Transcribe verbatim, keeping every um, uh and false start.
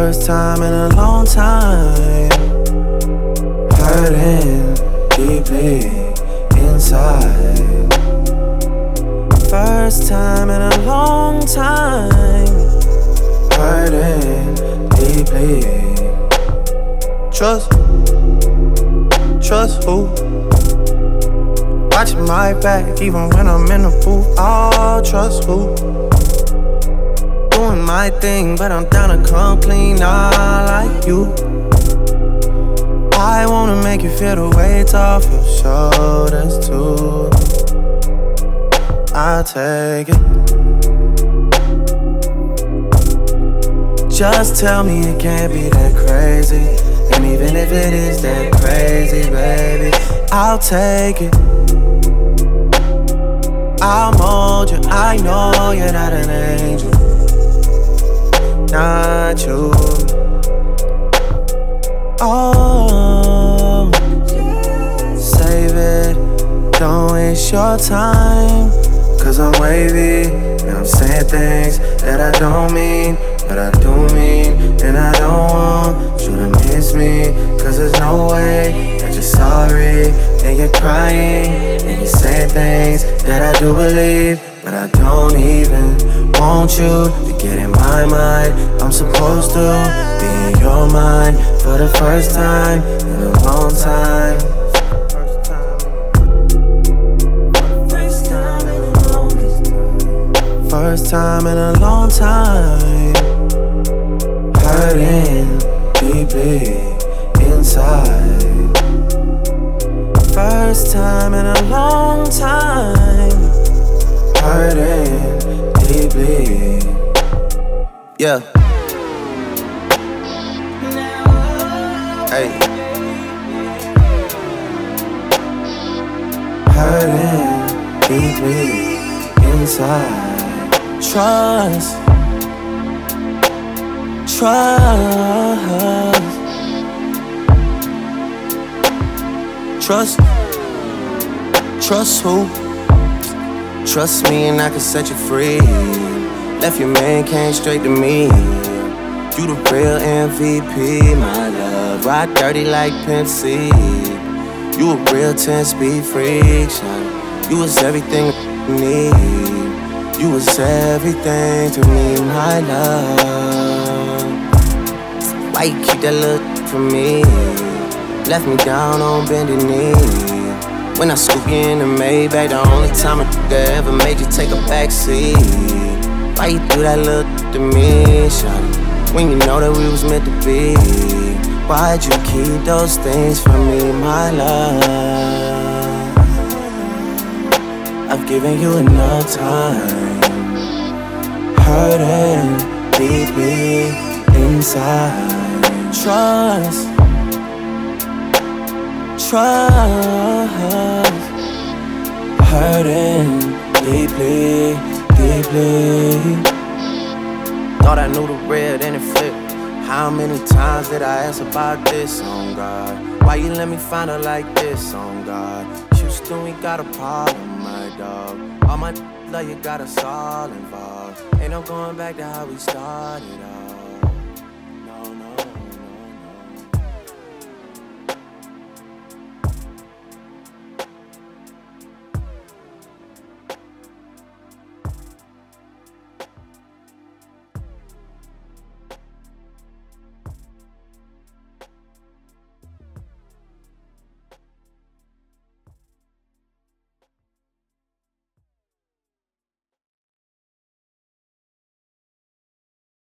First time in a long time, hurting deeply inside. First time in a long time, hurting deeply. Trust, trust who? Watching my back even when I'm in the booth. Oh, trust who? Doing my thing, but I'm down to come clean, not like you. I wanna make you feel the weight off your shoulders too. I'll take it. Just tell me it can't be that crazy. And even if it is that crazy, baby, I'll take it. I'll mold you, I know you're not an angel. Not you. Oh, save it, don't waste your time. Cause I'm wavy, and I'm saying things that I don't mean, but I do mean. And I don't want you to miss me, cause there's no way that you're sorry. And you're crying, and you're saying things that I do believe, but I don't even want you to get in my mind. I'm supposed to be in your mind for the first time in a long time. First time in a long time, hurting deeply inside. First time in a long time, hurting deeply. Yeah. Hey. Hurting deeply inside. Trust, trust, trust, trust who? Trust me and I can set you free. Left your man, came straight to me. You the real M V P, my love. Ride dirty like Pimp C. You a real ten-speed freak, shawty. You was everything I need. You was everything to me, my love. Why you keep that look from me? Left me down on bended knee. When I scoop you in the Maybach, the only time a nigga ever made you take a backseat. Why you do that look to me, shawty? When you know that we was meant to be. Why'd you keep those things from me, my love? I've given you enough time. Hurting deeply inside. Trust, trust. Hurting deeply, deeply. Thought I knew the real, then it flipped. How many times did I ask about this, on God? Why you let me find her like this, on God? Houston, we got a problem, my dog. All my love, you got us all involved. Ain't no going back to how we started out.